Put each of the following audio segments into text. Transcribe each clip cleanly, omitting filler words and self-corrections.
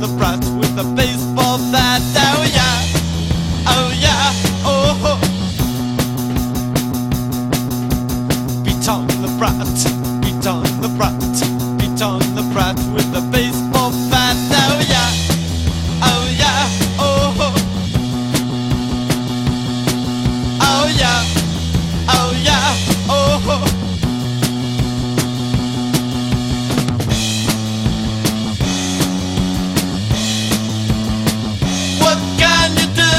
the brat with the baseball bat. Oh yeah, oh yeah, oh. Beat on the brat, beat on the brat, beat on the brat with the baseball bat. Oh yeah, oh yeah, oh. Oh yeah, oh yeah, oh. What can you do?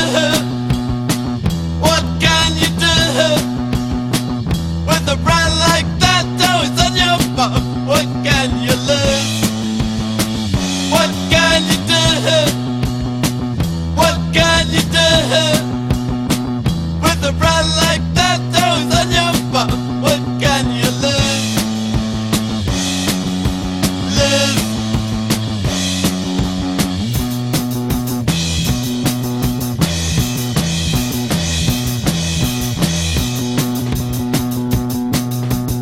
What can you do with a brand like that? Oh, it's on your phone. What can you lose? What can you do? What can you do with a brand like that? Oh, it's on your phone. What can you lose? Lose.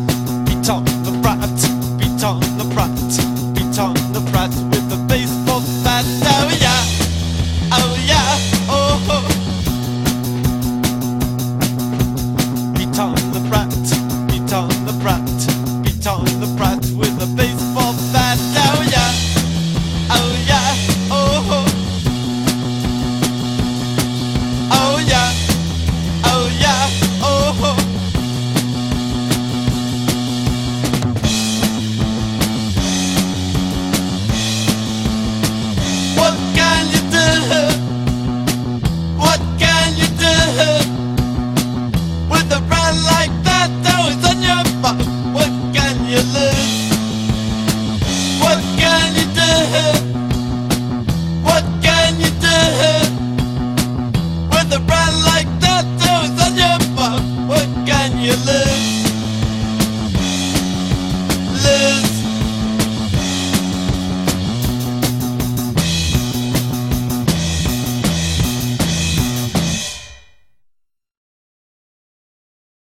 Beat on the brat, beat on the brat, beat on the brat with the baseball